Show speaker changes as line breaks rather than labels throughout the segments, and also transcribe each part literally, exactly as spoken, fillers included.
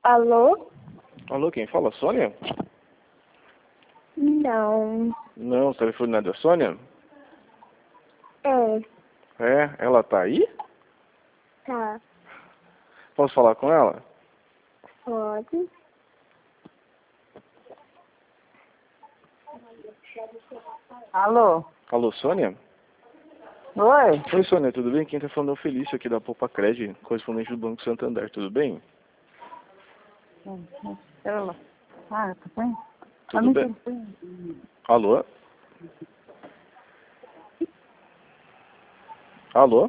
Alô?
Alô, quem fala? Sônia?
Não.
Não, o telefone não é da Sônia?
É,
É, ela tá aí?
tá.
Posso falar com ela?
Pode.
Alô?
Alô, Sônia?
Oi?
Oi, Sônia, tudo bem? Quem tá falando é o Felício aqui da Poupa Cred, correspondente do Banco Santander, tudo bem?
Ela. Ah, tá bem?
Tudo bem? Alô? Alô?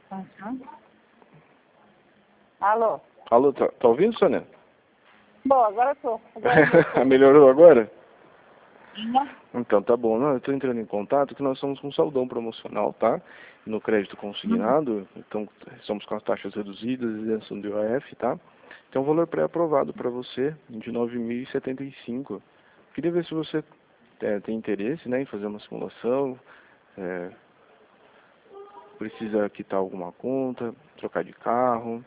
Alô?
Alô, tá, tá ouvindo, Sônia?
Bom, agora eu tô. Agora eu tô.
Melhorou agora?
Não.
Então, tá bom. Não, eu tô entrando em contato que nós somos com um saldão promocional, tá? No crédito consignado, então estamos com as taxas reduzidas, isenção de I O F, tá? Tem um valor pré-aprovado para você de nove mil e setenta e cinco. Queria ver se você é, tem interesse, né, em fazer uma simulação, é, precisa quitar alguma conta, trocar de carro.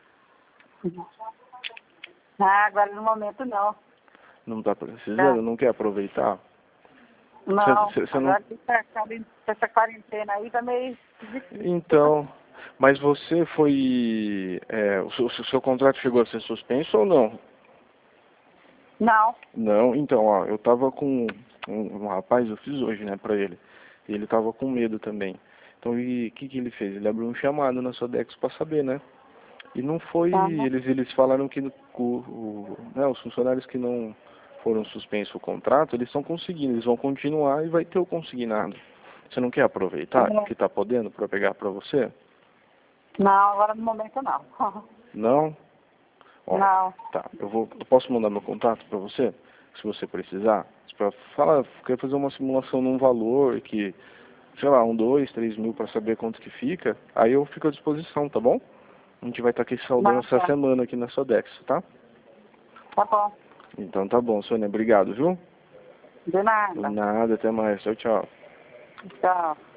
Ah, agora no momento não.
Não está precisando, não quer aproveitar?
Não.
Cê, cê, cê
Agora
não...
que tá- tá bem- essa quarentena aí tá meio difícil.
Então, mas você foi... É, o, seu, o seu contrato chegou a ser suspenso ou não?
Não.
Não, então, ó, eu tava com um, um rapaz, eu fiz hoje, né, pra ele. E ele tava com medo também. Então, o que que ele fez? Ele abriu um chamado na Sodex pra saber, né? E não foi,
Tá.
eles, eles falaram que o, o, né, os funcionários que não foram suspensos o contrato, eles estão conseguindo, eles vão continuar e vai ter o consignado. Você não quer aproveitar
Tá.
que tá podendo para pegar para você?
Não, agora no momento não.
Não? Ó,
Não.
tá, eu vou, eu posso mandar meu contato para você, se você precisar, para falar, quer fazer uma simulação num valor que, sei lá, um, dois, três mil para saber quanto que fica, aí eu fico à disposição, tá bom? A gente vai estar aqui saudando
Não,
essa
tá.
semana aqui na Sodex, tá?
Tá bom.
Então tá bom, Sônia, obrigado, viu?
De nada.
Nada, até mais, tchau, tchau.
Tchau.